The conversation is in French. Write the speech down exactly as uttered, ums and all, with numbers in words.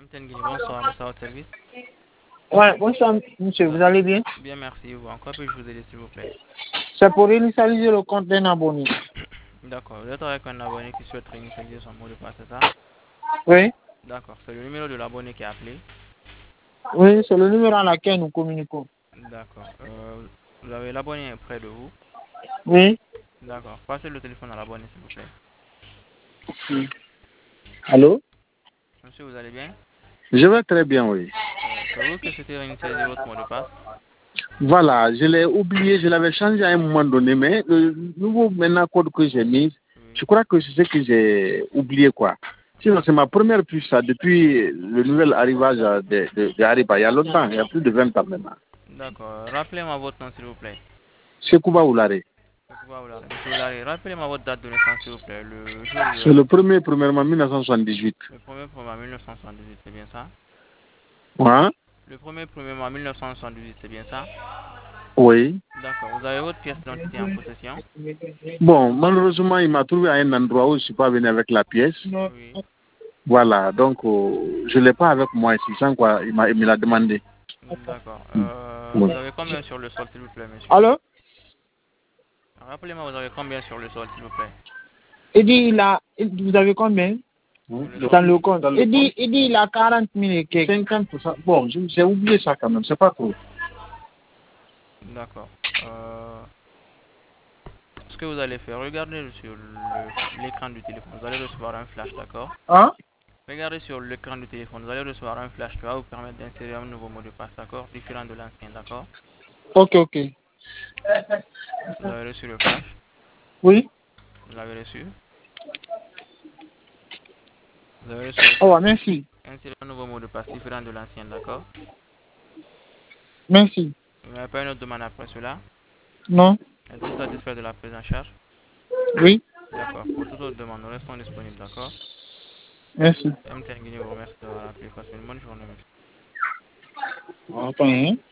Guinée, bonsoir, monsieur votre service. Ouais, bonsoir, monsieur, vous allez bien? Bien, merci. Vous, encore puis-je vous aider, s'il vous plaît? C'est pour initialiser le compte d'un abonné. D'accord. Vous êtes avec un abonné qui souhaite réinitialiser son mot de passe, c'est ça? Oui? D'accord. C'est le numéro de l'abonné qui est appelé? Oui, c'est le numéro à laquelle nous communiquons. D'accord. Euh, vous avez l'abonné près de vous? Oui? D'accord. Passez le téléphone à l'abonné, s'il vous plaît. Oui. Allô? Monsieur, vous allez bien? Je vais très bien, oui. Euh, c'est vous qui souhaitez réinitialiser votre mot de passe? Voilà, je l'ai oublié, je l'avais changé à un moment donné, mais le nouveau maintenant code que j'ai mis, Oui. je crois que c'est ce que j'ai oublié, quoi. Sinon, c'est ma première puce, ça, depuis le nouvel arrivage de, de, de Hariba. Il y a longtemps, il y a plus de vingt ans maintenant. D'accord. Rappelez-moi votre nom, s'il vous plaît. C'est Kouba Oulare. Monsieur Oulari, rappelez-moi votre date de naissance, s'il vous plaît. Le jour, C'est le, le premier, premièrement, mille neuf cent soixante-dix-huit. le premier premier mille neuf cent soixante-dix-huit, c'est bien ça? Hein? Le premier premier mois mille neuf cent soixante-dix-huit, c'est bien ça? Oui. D'accord. Vous avez votre pièce d'identité en possession? Bon, malheureusement, il m'a trouvé à un endroit où je ne suis pas venu avec la pièce. Oui. Voilà, donc euh, je ne l'ai pas avec moi ici, sans quoi il m'a il me l'a demandé. D'accord. Euh, Oui. vous avez combien sur le sol, s'il vous plaît, monsieur? Allô? Rappelez-moi, vous avez combien sur le sol, s'il vous plaît? Il dit, il a, il- vous avez combien? Sur le Dans sol. le compte. Il dit, il dit, il a quarante mille et quelques. cinquante pour cent. Bon, je- j'ai oublié ça quand même, c'est pas trop. D'accord. Euh, ce que vous allez faire, regardez sur le- l'écran du téléphone. Vous allez recevoir un flash, d'accord? Hein? Regardez sur l'écran du téléphone. Vous allez recevoir un flash qui va vous permettre d'insérer un nouveau mot de passe, d'accord? Différent de l'ancien, d'accord? Ok, ok. Vous avez reçu le flash? Oui? Vous l'avez reçu? Vous avez reçu le Oh, flash? merci. Insérez un nouveau mot de passe différent de l'ancien, d'accord? Merci. Vous n'avez pas une autre demande après cela? Non? Êtes-vous satisfait de la prise en charge? Oui? D'accord. Pour toute autre demande, nous restons disponibles, d'accord? Merci. M T N Guinée vous remercie d'avoir appelé. Passez une bonne journée, monsieur. Attends, hein?